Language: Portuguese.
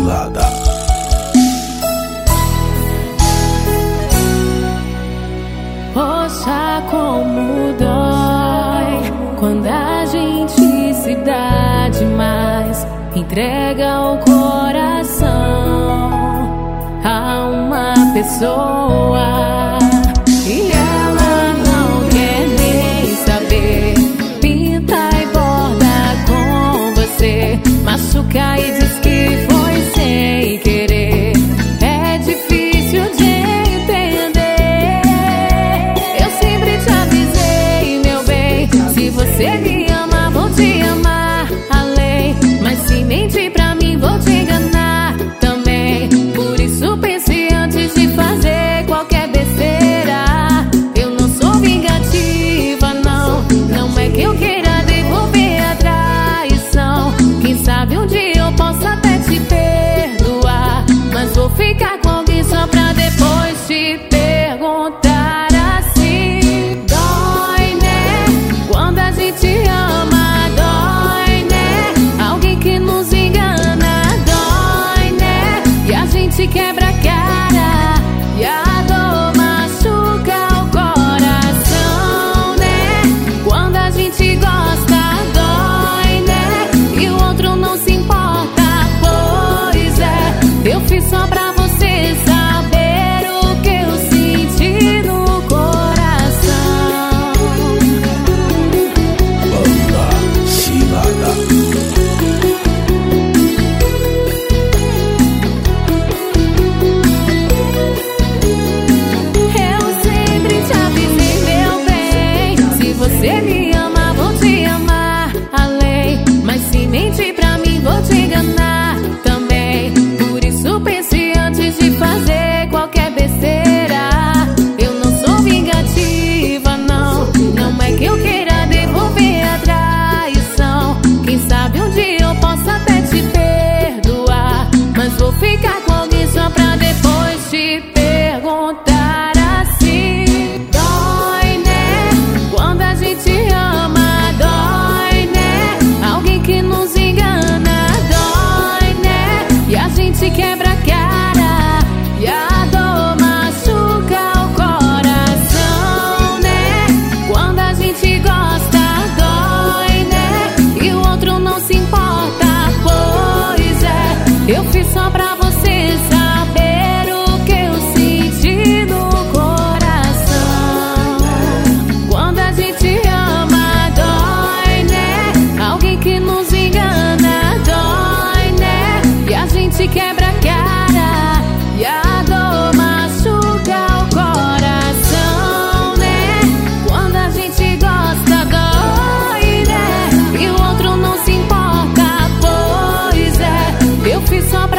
cilada. Poxa, como dói quando a gente se dá demais, entrega o coração a uma pessoa e ela não quer nem saber. Pinta e borda com você, machuca e diz que foi sem querer. É difícil de entender. Eu sempre te avisei, meu bem, se você me ama, vou te amar além. Mas se mentir pra mim, vou te enganar também. Por isso pense antes de fazer qualquer besteira. Eu não sou vingativa, não. Não é que eu queira devolver a traição. Quem sabe um dia eu possa até te perdoar, mas vou ficar com alguém só pra depois te perguntar assim. Dói, né? Quando a gente ama, dói, né? Alguém que nos engana, dói, né? E a gente quebra a cara e a dor machuca o coração, né? Quando a gente gosta, dói, né? E o outro não se importa, pois é. Eu fiz só pra você saber o que eu senti no coração. Banda cilada. Eu sempre te avisei, meu bem, se você me ama, vou te amar além. Mas se mentir pra mim, vou te enganar também. Por isso pense antes de fazer qualquer besteira. Eu não sou vingativa, não. Não é que eu queira devolver a traição. Quem sabe um dia eu possa até te perdoar, mas vou ficar com alguém só pra depois te perguntar assim. Dói, né? Quando a gente ama, dói, né? Alguém que nos engana, dói, né? E a gente quebra a cara e a dor machuca o coração, né? Quando a gente gosta, dói, né? E o outro não se importa, pois é. Eu fiz só pra você saber o que eu senti no coração. Quando a gente ama, dói, né? Alguém que nos engana, dói, né? E a gente quebra a cara e a dor machuca o coração, né? Quando a gente gosta, dói, né? E o outro não se importa, pois é. Eu fiz só pra